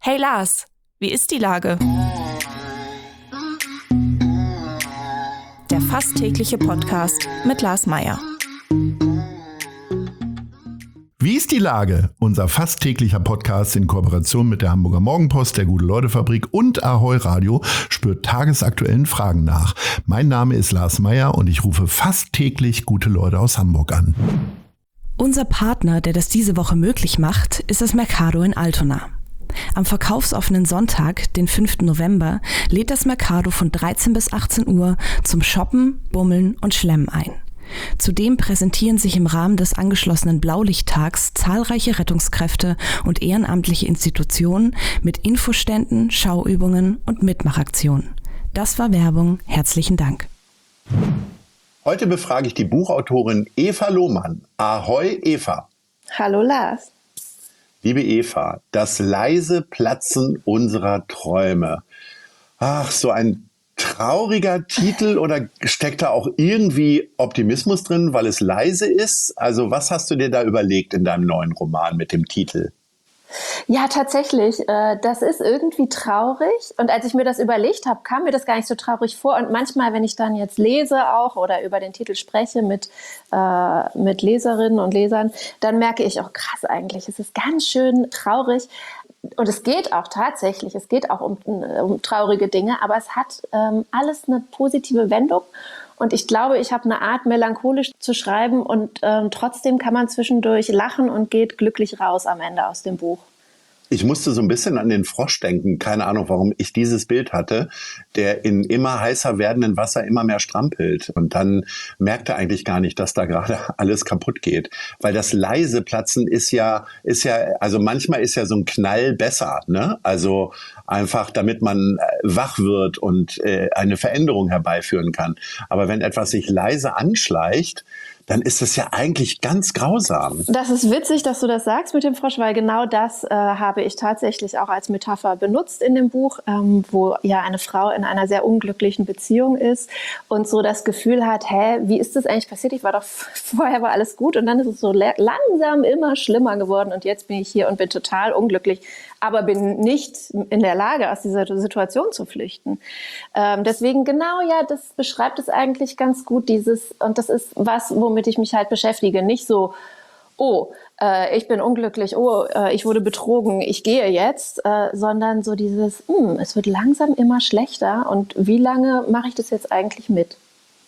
Hey Lars, wie ist die Lage? Der fast tägliche Podcast mit Lars Meyer. Wie ist die Lage? Unser fast täglicher Podcast in Kooperation mit der Hamburger Morgenpost, der Gute-Leute-Fabrik und Ahoi Radio spürt tagesaktuellen Fragen nach. Mein Name ist Lars Meyer und ich rufe fast täglich gute Leute aus Hamburg an. Unser Partner, der das diese Woche möglich macht, ist das Mercado in Altona. Am verkaufsoffenen Sonntag, den 5. November, lädt das Mercado von 13 bis 18 Uhr zum Shoppen, Bummeln und Schlemmen ein. Zudem präsentieren sich im Rahmen des angeschlossenen Blaulichttags zahlreiche Rettungskräfte und ehrenamtliche Institutionen mit Infoständen, Schauübungen und Mitmachaktionen. Das war Werbung. Herzlichen Dank. Heute befrage ich die Buchautorin Eva Lohmann. Ahoi, Eva. Hallo Lars. Liebe Eva, das leise Platzen unserer Träume. Ach, so ein trauriger Titel, oder steckt da auch irgendwie Optimismus drin, weil es leise ist? Also was hast du dir da überlegt in deinem neuen Roman mit dem Titel? Ja, tatsächlich. Das ist irgendwie traurig. Und als ich mir das überlegt habe, kam mir das gar nicht so traurig vor. Und manchmal, wenn ich dann jetzt lese auch oder über den Titel spreche mit Leserinnen und Lesern, dann merke ich auch, krass eigentlich, es ist ganz schön traurig. Und es geht auch tatsächlich, es geht auch um traurige Dinge, aber es hat alles eine positive Wendung. Und ich glaube, ich habe eine Art, melancholisch zu schreiben und trotzdem kann man zwischendurch lachen und geht glücklich raus am Ende aus dem Buch. Ich musste so ein bisschen an den Frosch denken. Keine Ahnung, warum ich dieses Bild hatte, der in immer heißer werdendem Wasser immer mehr strampelt. Und dann merkt er eigentlich gar nicht, dass da gerade alles kaputt geht. Weil das leise Platzen ist ja, also manchmal ist ja so ein Knall besser, ne? Also einfach, damit man wach wird und eine Veränderung herbeiführen kann. Aber wenn etwas sich leise anschleicht, dann ist das ja eigentlich ganz grausam. Das ist witzig, dass du das sagst mit dem Frosch, weil genau das habe ich tatsächlich auch als Metapher benutzt in dem Buch, wo ja eine Frau in einer sehr unglücklichen Beziehung ist und so das Gefühl hat, wie ist das eigentlich passiert? Vorher war alles gut und dann ist es so langsam immer schlimmer geworden und jetzt bin ich hier und bin total unglücklich, aber bin nicht in der Lage, aus dieser Situation zu flüchten. Deswegen genau, ja, das beschreibt es eigentlich ganz gut, und das ist was, womit ich mich halt beschäftige. Nicht so, ich bin unglücklich, ich wurde betrogen, ich gehe jetzt, sondern so dieses, es wird langsam immer schlechter und wie lange mache ich das jetzt eigentlich mit?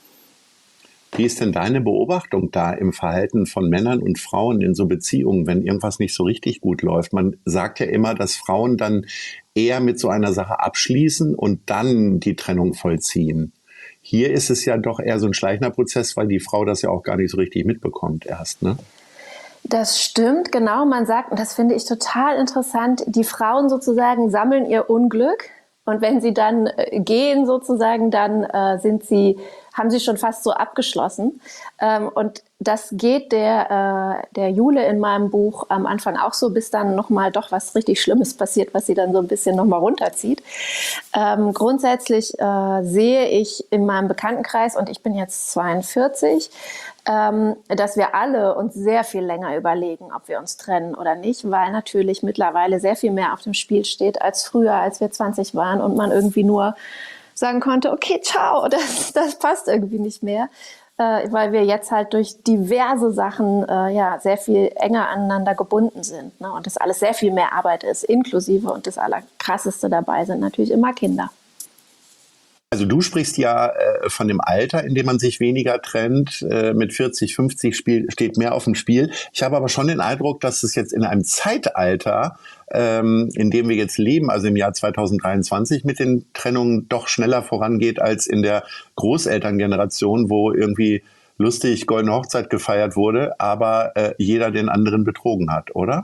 Wie ist denn deine Beobachtung da im Verhalten von Männern und Frauen in so Beziehungen, wenn irgendwas nicht so richtig gut läuft? Man sagt ja immer, dass Frauen dann eher mit so einer Sache abschließen und dann die Trennung vollziehen. Hier ist es ja doch eher so ein schleichender Prozess, weil die Frau das ja auch gar nicht so richtig mitbekommt erst, ne? Das stimmt, genau. Man sagt, und das finde ich total interessant, die Frauen sozusagen sammeln ihr Unglück und wenn sie dann gehen sozusagen, dann haben sie schon fast so abgeschlossen. Und das geht der Jule in meinem Buch am Anfang auch so, bis dann nochmal doch was richtig Schlimmes passiert, was sie dann so ein bisschen nochmal runterzieht. Grundsätzlich sehe ich in meinem Bekanntenkreis, und ich bin jetzt 42, dass wir alle uns sehr viel länger überlegen, ob wir uns trennen oder nicht, weil natürlich mittlerweile sehr viel mehr auf dem Spiel steht als früher, als wir 20 waren und man irgendwie nur sagen konnte, okay, ciao, das passt irgendwie nicht mehr, weil wir jetzt halt durch diverse Sachen sehr viel enger aneinander gebunden sind, ne? Und das alles sehr viel mehr Arbeit ist, inklusive, und das Allerkrasseste dabei sind natürlich immer Kinder. Also du sprichst ja von dem Alter, in dem man sich weniger trennt. Mit 40, 50 steht mehr auf dem Spiel. Ich habe aber schon den Eindruck, dass es jetzt in einem Zeitalter, in dem wir jetzt leben, also im Jahr 2023, mit den Trennungen doch schneller vorangeht als in der Großelterngeneration, wo irgendwie lustig Goldene Hochzeit gefeiert wurde, aber jeder den anderen betrogen hat, oder?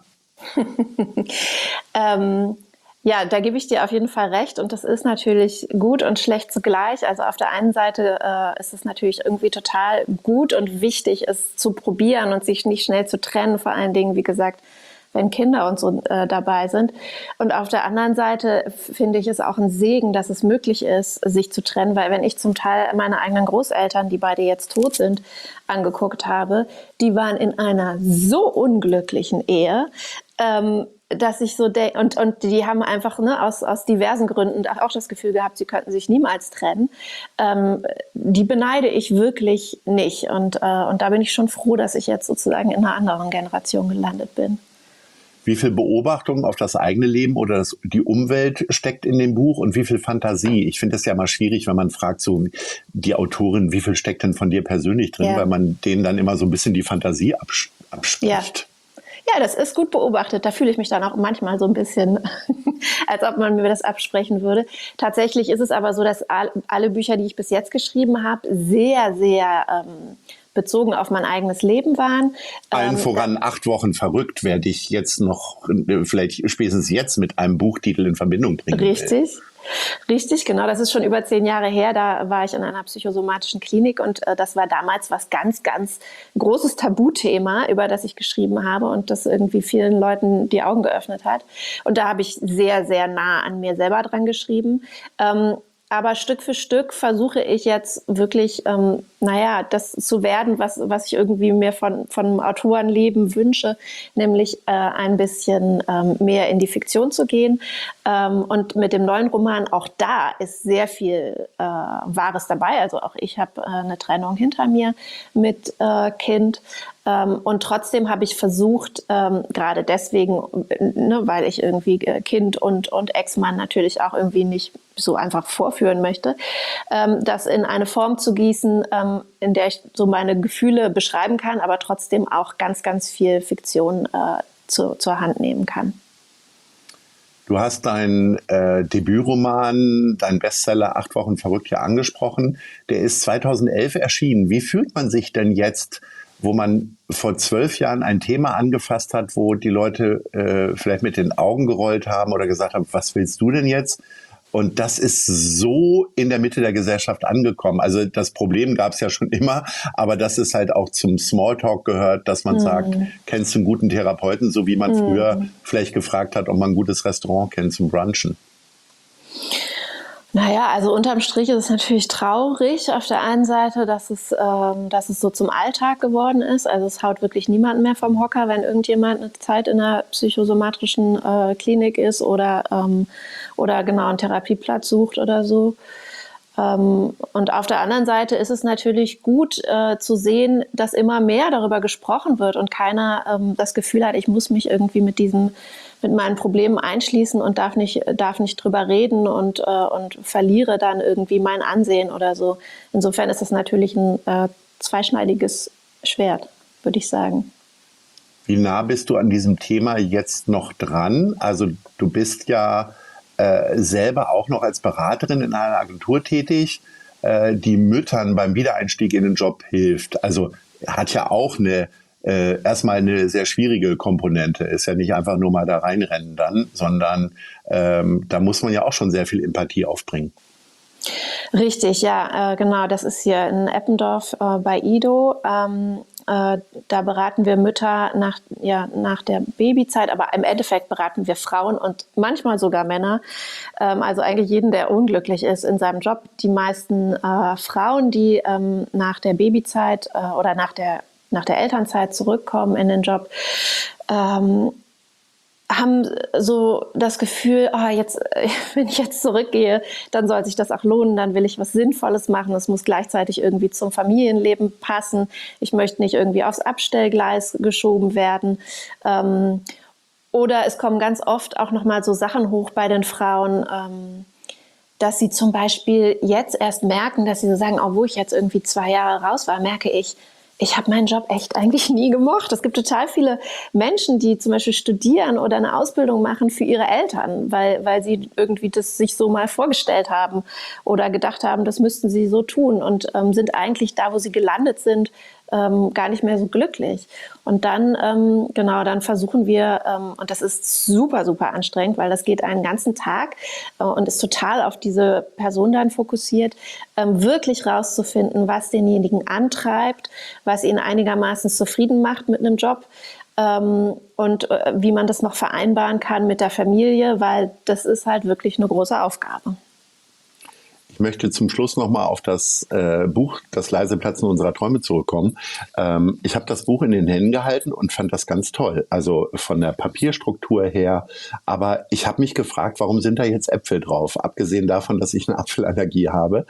Ja, da gebe ich dir auf jeden Fall recht und das ist natürlich gut und schlecht zugleich. Also auf der einen Seite ist es natürlich irgendwie total gut und wichtig, es zu probieren und sich nicht schnell zu trennen, vor allen Dingen, wie gesagt, wenn Kinder und so dabei sind. Und auf der anderen Seite finde ich es auch ein Segen, dass es möglich ist, sich zu trennen, weil wenn ich zum Teil meine eigenen Großeltern, die beide jetzt tot sind, angeguckt habe, die waren in einer so unglücklichen Ehe, dass ich so denke, und die haben einfach aus diversen Gründen auch das Gefühl gehabt, sie könnten sich niemals trennen. Die beneide ich wirklich nicht. Und da bin ich schon froh, dass ich jetzt sozusagen in einer anderen Generation gelandet bin. Wie viel Beobachtung auf das eigene Leben oder die Umwelt steckt in dem Buch und wie viel Fantasie? Ich finde es ja mal schwierig, wenn man fragt, so die Autorin, wie viel steckt denn von dir persönlich drin, weil man denen dann immer so ein bisschen die Fantasie abspricht. Ja, das ist gut beobachtet. Da fühle ich mich dann auch manchmal so ein bisschen, als ob man mir das absprechen würde. Tatsächlich ist es aber so, dass alle Bücher, die ich bis jetzt geschrieben habe, sehr, sehr bezogen auf mein eigenes Leben waren. Allen voran 8 Wochen verrückt, wer dich jetzt noch, vielleicht spätestens jetzt mit einem Buchtitel in Verbindung bringen will. Richtig, genau. Das ist schon über 10 Jahre her. Da war ich in einer psychosomatischen Klinik und das war damals was ganz, ganz großes Tabuthema, über das ich geschrieben habe und das irgendwie vielen Leuten die Augen geöffnet hat. Und da habe ich sehr, sehr nah an mir selber dran geschrieben. Aber Stück für Stück versuche ich jetzt wirklich, das zu werden, was ich irgendwie mir von Autorenleben wünsche, nämlich ein bisschen mehr in die Fiktion zu gehen. Und mit dem neuen Roman, auch da ist sehr viel Wahres dabei. Also auch ich habe eine Trennung hinter mir mit Kind. Und trotzdem habe ich versucht, gerade deswegen, weil ich irgendwie Kind und Ex-Mann natürlich auch irgendwie nicht so einfach vorführen möchte, das in eine Form zu gießen, in der ich so meine Gefühle beschreiben kann, aber trotzdem auch ganz, ganz viel Fiktion zur Hand nehmen kann. Du hast deinen Debütroman, deinen Bestseller 8 Wochen verrückt ja angesprochen. Der ist 2011 erschienen. Wie fühlt man sich denn jetzt, wo man vor 12 Jahren ein Thema angefasst hat, wo die Leute vielleicht mit den Augen gerollt haben oder gesagt haben, was willst du denn jetzt? Und das ist so in der Mitte der Gesellschaft angekommen. Also das Problem gab es ja schon immer, aber dass es halt auch zum Smalltalk gehört, dass man sagt, kennst du einen guten Therapeuten, so wie man früher vielleicht gefragt hat, ob man ein gutes Restaurant kennt zum Brunchen. Naja, also unterm Strich ist es natürlich traurig auf der einen Seite, dass es so zum Alltag geworden ist. Also es haut wirklich niemanden mehr vom Hocker, wenn irgendjemand eine Zeit in einer psychosomatischen Klinik ist oder genau einen Therapieplatz sucht oder so. Und auf der anderen Seite ist es natürlich gut zu sehen, dass immer mehr darüber gesprochen wird und keiner das Gefühl hat, ich muss mich irgendwie mit meinen Problemen einschließen und darf nicht drüber reden und verliere dann irgendwie mein Ansehen oder so. Insofern ist das natürlich ein zweischneidiges Schwert, würde ich sagen. Wie nah bist du an diesem Thema jetzt noch dran? Also du bist ja selber auch noch als Beraterin in einer Agentur tätig, die Müttern beim Wiedereinstieg in den Job hilft. Also hat ja auch erstmal eine sehr schwierige Komponente. Ist ja nicht einfach nur mal da reinrennen dann, sondern da muss man ja auch schon sehr viel Empathie aufbringen. Richtig, ja, genau. Das ist hier in Eppendorf bei Ido. Da beraten wir Mütter nach der Babyzeit, aber im Endeffekt beraten wir Frauen und manchmal sogar Männer. Also eigentlich jeden, der unglücklich ist in seinem Job. Die meisten Frauen, die nach der Babyzeit oder nach der Elternzeit zurückkommen in den Job, haben so das Gefühl, wenn ich jetzt zurückgehe, dann soll sich das auch lohnen, dann will ich was Sinnvolles machen, es muss gleichzeitig irgendwie zum Familienleben passen, ich möchte nicht irgendwie aufs Abstellgleis geschoben werden. Oder es kommen ganz oft auch nochmal so Sachen hoch bei den Frauen, dass sie zum Beispiel jetzt erst merken, dass sie so sagen, wo ich jetzt irgendwie 2 Jahre raus war, merke ich habe meinen Job echt eigentlich nie gemocht. Es gibt total viele Menschen, die zum Beispiel studieren oder eine Ausbildung machen für ihre Eltern, weil sie irgendwie das sich so mal vorgestellt haben oder gedacht haben, das müssten sie so tun und sind eigentlich da, wo sie gelandet sind, gar nicht mehr so glücklich. Und dann, dann versuchen wir, und das ist super, super anstrengend, weil das geht einen ganzen Tag und ist total auf diese Person dann fokussiert, wirklich rauszufinden, was denjenigen antreibt, was ihn einigermaßen zufrieden macht mit einem Job und wie man das noch vereinbaren kann mit der Familie, weil das ist halt wirklich eine große Aufgabe. Ich möchte zum Schluss nochmal auf das Buch Das leise Platzen unserer Träume zurückkommen. Ich habe das Buch in den Händen gehalten und fand das ganz toll. Also von der Papierstruktur her. Aber ich habe mich gefragt, warum sind da jetzt Äpfel drauf? Abgesehen davon, dass ich eine Apfelallergie habe.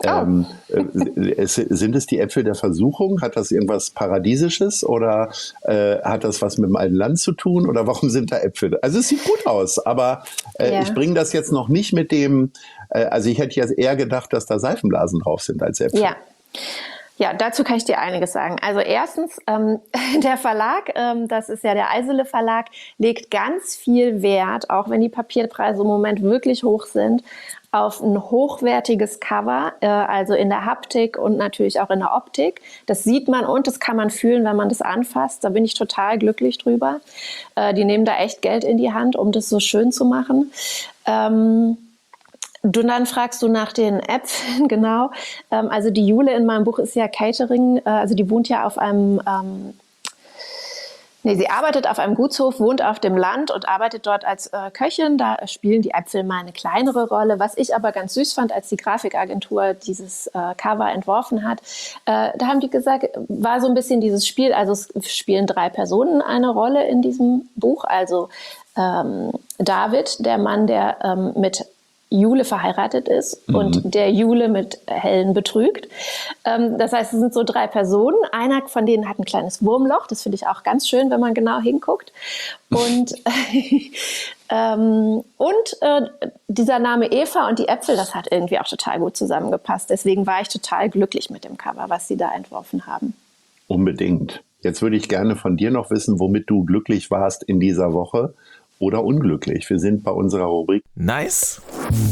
Sind es die Äpfel der Versuchung? Hat das irgendwas Paradiesisches? Oder hat das was mit dem alten Land zu tun? Oder warum sind da Äpfel? Also es sieht gut aus, aber ich bringe das jetzt noch nicht mit dem... Also ich hätte jetzt eher gedacht, dass da Seifenblasen drauf sind als Äpfel. Ja, dazu kann ich dir einiges sagen. Also erstens, der Verlag, das ist ja der Eisele Verlag, legt ganz viel Wert, auch wenn die Papierpreise im Moment wirklich hoch sind, auf ein hochwertiges Cover, also in der Haptik und natürlich auch in der Optik. Das sieht man und das kann man fühlen, wenn man das anfasst. Da bin ich total glücklich drüber. Die nehmen da echt Geld in die Hand, um das so schön zu machen. Dann fragst du nach den Äpfeln, genau. Also die Jule in meinem Buch ist ja Catering, also die wohnt ja auf einem, sie arbeitet auf einem Gutshof, wohnt auf dem Land und arbeitet dort als Köchin. Da spielen die Äpfel mal eine kleinere Rolle. Was ich aber ganz süß fand, als die Grafikagentur dieses Cover entworfen hat, da haben die gesagt, war so ein bisschen dieses Spiel, also es spielen 3 Personen eine Rolle in diesem Buch. Also David, der Mann, der mit Jule verheiratet ist und der Jule mit Helen betrügt. Das heißt, es sind so 3 Personen. Einer von denen hat ein kleines Wurmloch. Das finde ich auch ganz schön, wenn man genau hinguckt. Und, dieser Name Eva und die Äpfel, das hat irgendwie auch total gut zusammengepasst. Deswegen war ich total glücklich mit dem Cover, was sie da entworfen haben. Unbedingt. Jetzt würde ich gerne von dir noch wissen, womit du glücklich warst in dieser Woche. Oder unglücklich. Wir sind bei unserer Rubrik Nice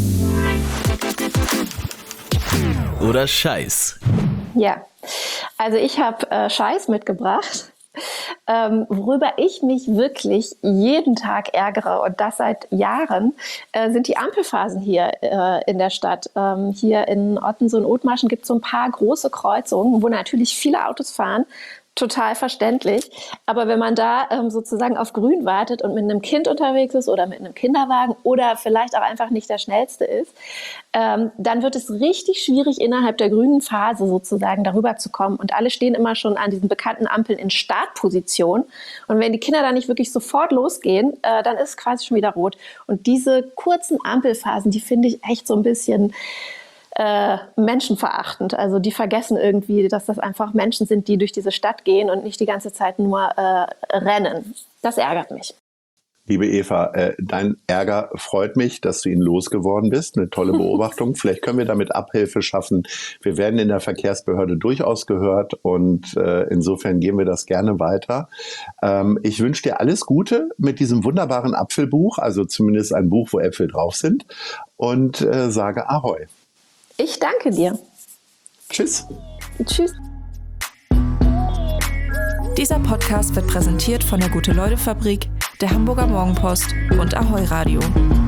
oder Scheiß. Ja, also ich habe Scheiß mitgebracht, worüber ich mich wirklich jeden Tag ärgere und das seit Jahren, sind die Ampelphasen hier in der Stadt. Hier in Ottensen und Othmarschen gibt es so ein paar große Kreuzungen, wo natürlich viele Autos fahren. Total verständlich. Aber wenn man da sozusagen auf Grün wartet und mit einem Kind unterwegs ist oder mit einem Kinderwagen oder vielleicht auch einfach nicht der Schnellste ist, dann wird es richtig schwierig, innerhalb der grünen Phase sozusagen darüber zu kommen. Und alle stehen immer schon an diesen bekannten Ampeln in Startposition. Und wenn die Kinder dann nicht wirklich sofort losgehen, dann ist es quasi schon wieder rot. Und diese kurzen Ampelphasen, die finde ich echt so ein bisschen menschenverachtend. Also die vergessen irgendwie, dass das einfach Menschen sind, die durch diese Stadt gehen und nicht die ganze Zeit nur rennen. Das ärgert mich. Liebe Eva, dein Ärger freut mich, dass du ihn losgeworden bist. Eine tolle Beobachtung. Vielleicht können wir damit Abhilfe schaffen. Wir werden in der Verkehrsbehörde durchaus gehört und insofern gehen wir das gerne weiter. Ich wünsche dir alles Gute mit diesem wunderbaren Apfelbuch, also zumindest ein Buch, wo Äpfel drauf sind, und sage Ahoi. Ich danke dir. Tschüss. Tschüss. Dieser Podcast wird präsentiert von der Gute-Leute-Fabrik, der Hamburger Morgenpost und Ahoi Radio.